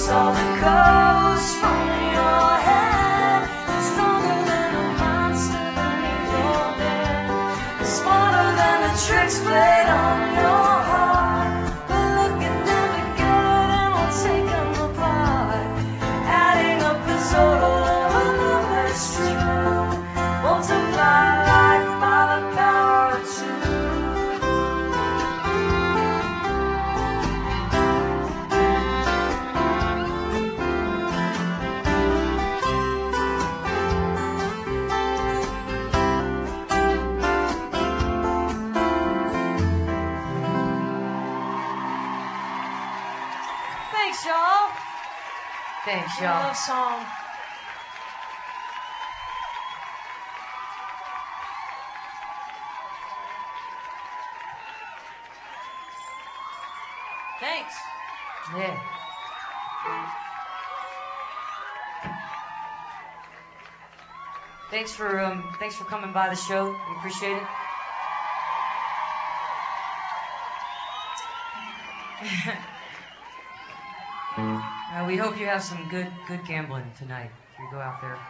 saw the ghost from your head, stronger than a monster beneath your bed, smarter than the tricks played on your heart. But look at them together and we'll take them apart, adding up the total of a love that's true. Multiply life by the power of two. Thanks, y'all. Thanks, I y'all. love song. Thanks. Yeah. Thanks for coming by the show. We appreciate it. We hope you have some good gambling tonight if you go out there.